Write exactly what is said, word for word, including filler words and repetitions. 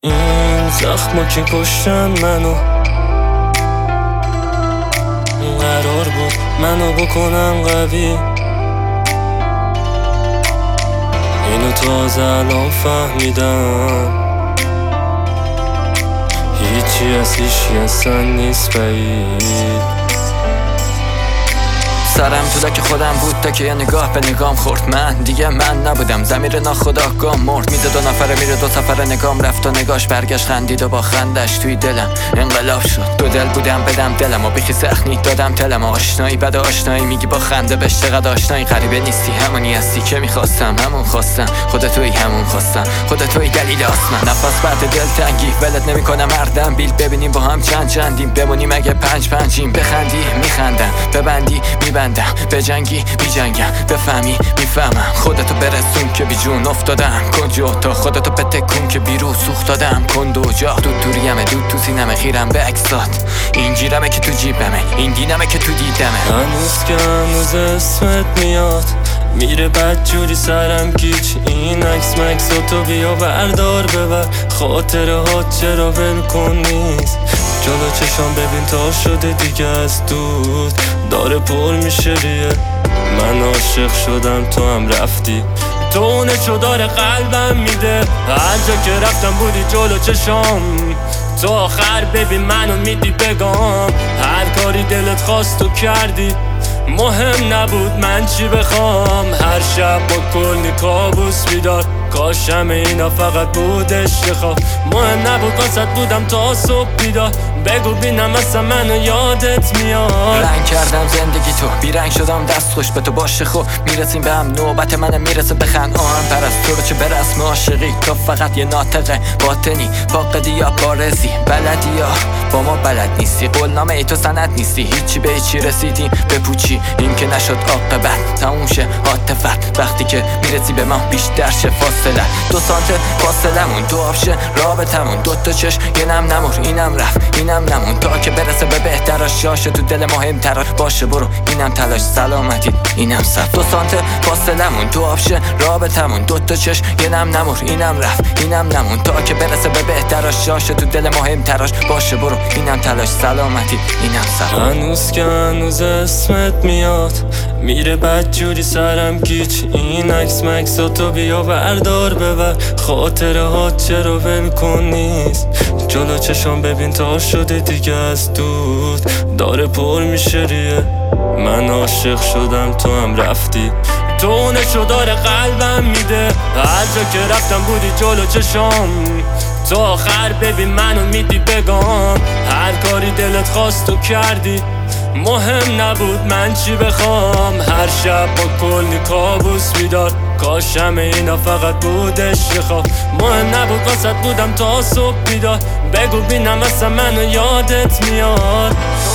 این زخما که کشتن منو، قرار بود منو بکنن قوی. اینو تازه الان فهمیدم، هیچی از هیچی اصلا نیست بعید. سرم تو که خودم بود تا که یه نگاه به نگام خورد. من دیگه من نبودم، ضمیر ناخودآگاه مرد. میده دو نفره میره دو سفر نگام رفت و نگاش برگشت خندید و با خندش توی دلم انقلاب شد. دو دل بودم بدم دلم و بخی سخنی دادم تلم. آشنایی بد آشنایی میگی با خنده بهش چقدر آشنایی. غریبه نیستی همونی هستی که میخواستم، همون خواستم خودتوی همون خواستم خودتوی دلیل آسمان. نفس بعد دل تنگی ولت نمیکنم مردم بیل. ببینیم با هم چند چندیم، بمونیم اگه پنج پنجیم. بخندی میخندم، ببندی میبندم، به جنگی بی جنگم، بفهمی میفهمم. خودتو برسون که بی جون افتادم کجا، تا خودتو بتکون که بیرو سوخت دادم کند و جا. دود توریمه دود تو سینمه خیرم به عکسات، این جیرمه که تو جیبمه این دینمه که تو دیدمه. هنوز که هنوز اسمت میاد، میره بد جوری سرم گیج. این عکس مکس تو بیا بردار ببر، خاطره ها چرا ول کن نیست. جلو چشام ببین تا شده دیگه از دود داره پر میشه ریه. من عاشق شدم تو هم رفتی، تو اونه چو داره قلبم میده. هر جا که رفتم بودی جلو چشام، تو آخر ببین منو میدی بگم. هر کاری دلت خواست تو کردی، مهم نبود من چی بخوام. هر شب با کلی کابوس بیدار، کاشم اینا فقط بودش یه خواب. مهم نبود واسط بودم تا صبح بیدار، بگو بینم اصلا منو یادت میاد. رنگ کردم زندگی تو، بیرنگ شدم دست خوش به تو باشه. خوب میرسیم به هم، نوبت منم میرسه بخند. آهم پرست تو رو چه برسم عاشقی، تو فقط یه ناطقه باطنی فاقدی یا بارزی. بلدی یا با ما بلد نیستی، قولنامه ای تو سند نیستی. هیچی به هیچی رسیدیم بپوچی، این که نشد عاقبت تموم شه عاطفت. وقتی که میرسی به ما بیشتر شه فاصله، دو سانت فاصلمون دو آبشه رابطمون. دو تا چش یه نم نمور اینم رفت اینم نمون، تا که برسه به بهتراش جاشه تو دل مهم تراش باشه. برو اینم تلاش سلامتی اینم صف. دو سانت فاصلمون دو آبشه رابطمون. دو تا چش یه نم نمور اینم رفت اینم نمون، تا که برسه به بهتراش جاشه تو دل مهم تراش باشه. برو اینم تلاش سلامتی اینم صف. هنوز که هنوز اسمت میاد، میره بد جوری سرم گیج. این عکس مکس تو بیا بردار ببر، خاطره ها چرا ول کن نیست. جلو چشام ببین تا شده دیگه از دود داره پر میشه ریه. من عاشق شدم تو هم رفتی، تو اونه چو داره قلبم میده. هر جا که رفتم بودی جلو چشام، تو آخر ببین منو میدی بگم. هر کاری دلت خواست تو کردی، مهم نبود من چی بخوام. هر شب با کلی کابوس بیدار، کاشم اینا فقط بودش یه خواب. مهم نبود واسط بودم تا صبح بیدار، بگو بینم اصلا منو یادت میاد.